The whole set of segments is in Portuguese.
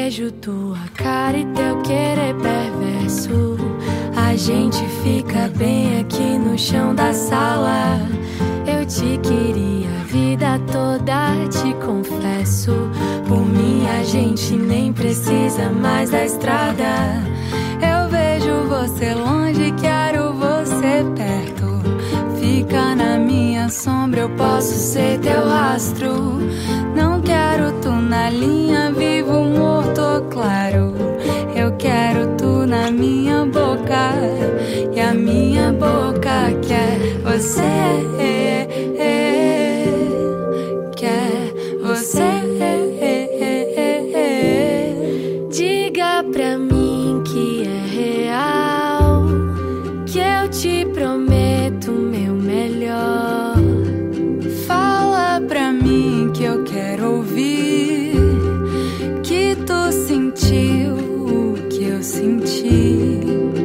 vejo tua cara e teu querer perverso. A gente fica bem aqui no chão da sala. Eu te queria a vida toda, te confesso. Por mim a gente nem precisa mais da estrada. Eu vejo você longe, quero você perto. Fica na minha sombra, eu posso ser teu rastro. Não quero tu na linha, vivo, morto ou claro. Eu quero tu na minha boca, e a minha boca quer você. Quer você. Diga pra mim que é real, que eu te prometo meu melhor. Fala pra mim que eu quero ouvir, que tu sentiu o que eu senti.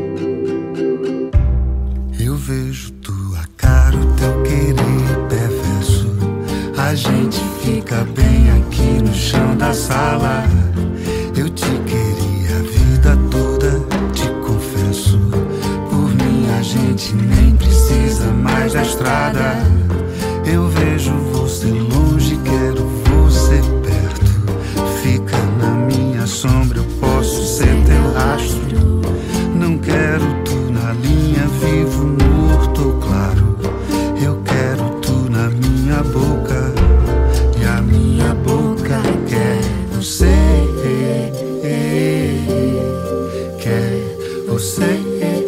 Eu vejo tua cara, o teu querer perverso. A gente fica bem aqui no chão da sala. Eu te queria a vida toda, te confesso. Por mim a gente nem precisa mais da estrada. Eu vejo você longe, quero você perto. Fica na minha sombra, eu posso ser teu rastro. Não quero tu na linha, vivo, morto ou claro. Eu quero tu na minha boca, e a minha boca quer você. Quer você.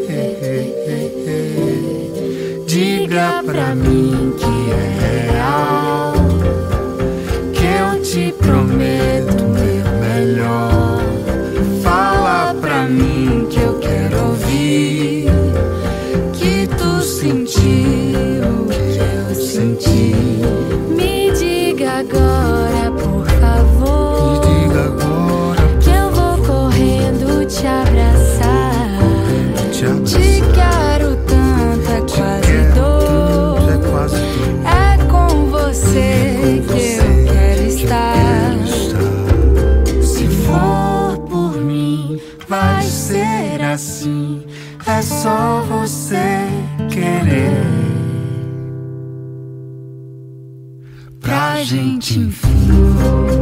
Diga pra mim que é real, que eu te prometo meu melhor. Fala pra mim que eu quero ouvir, que tu sentiu o que eu senti. Me diga agora, por favor. Me diga agora, que eu vou correndo te abraçar. Te quero tanto, é quase dor. É com você que eu quero estar. Se for por mim, vai ser assim. É só você querer, pra gente enfim